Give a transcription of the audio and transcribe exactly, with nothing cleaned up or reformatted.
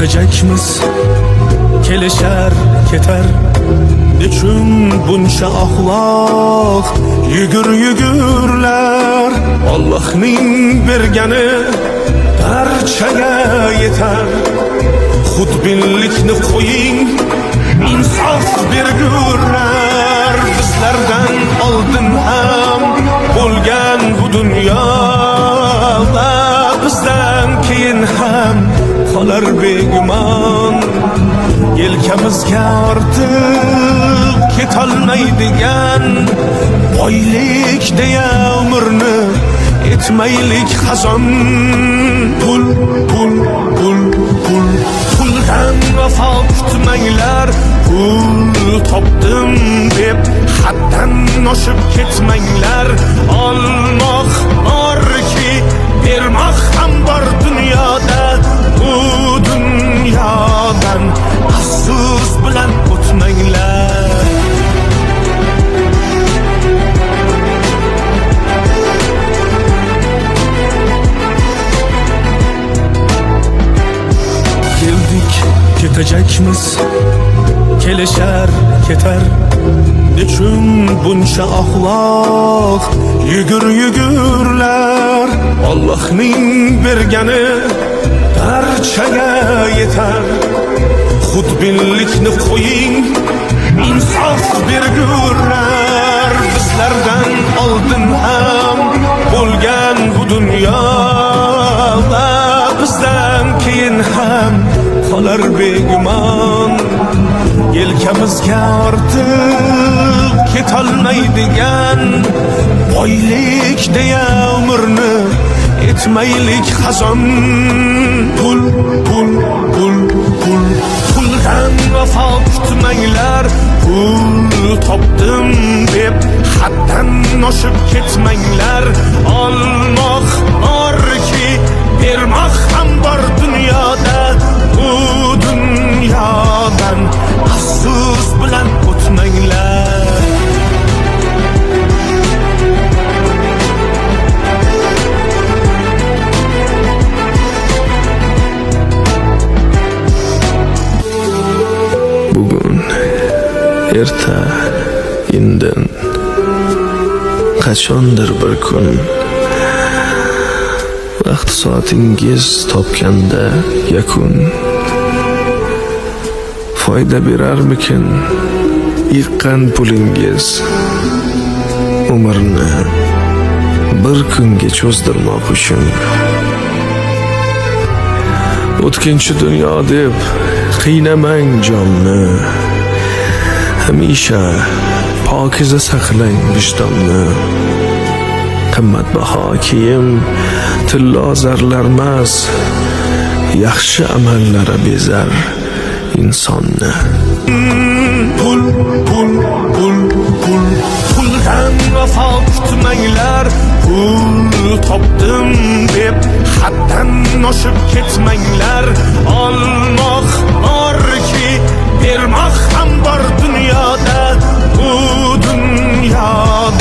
ketacakmiz, kelishar ketar. Nechun buncha axloq yugur yugurlar? Allohning bergani barchaga yetar. Xudbinlikni qo'ying, insof bergurlar. Bizlardan oldin ham bo'lgan bu dunyo va bizdan keyin ham qolar begumon. Yelkamizga ortib ketolmaydigan boylik deya umrni etmaylik xazon. Pul, pul, pul, pul, puldan vafo kutmanglar. Pul topdim deb haddan oshib ketmanglar. Olmoq borki, bermoq ham bor dunyoda. Bu dunyodan afsus bilan o'tmanglar. Keldik, ketacakmiz, kelishar ketar. Nechun buncha axloq yugur yugurlar? Allohning bergani barchaga yetar. Xudbinlikni qo'ying, insof bergurlar. Bizlardan oldin ham bo'lgan bu dunyo va bizdan keyin ham qolar begumon. Yelkamizga ortib ketolmaydigan boylik deya umrni etmaylik xazon. Pul, pul, pul, pul, puldan vafo kutmanglar. Pul topdim deb haddan oshib ketmanglar. Olmoq borki, bermoq ham bor dunyoda. Bu dunyodan afsus bilan o'tmanglar. Bugun, erta, indin, qachondir bir kun vaqt soatingiz topganda yakun foyda berarmikin yiqqan pulingiz? Umrni bir kunga cho'zdirmoq uchun o'tkinchi dunyo deb qiynamang jonni. Hamisha pokiza saqlang vijdonni. Qimmatbaho kiyim tillo zarlarmas, yaxshi amallari bezar insonni. Pul, pul, pul, pul, puldan vafo kutmanglar. Pul topdim deb haddan oshib ketmanglar. Olmoq borki, bermoq ham bor dunyoda. Bu dunyodan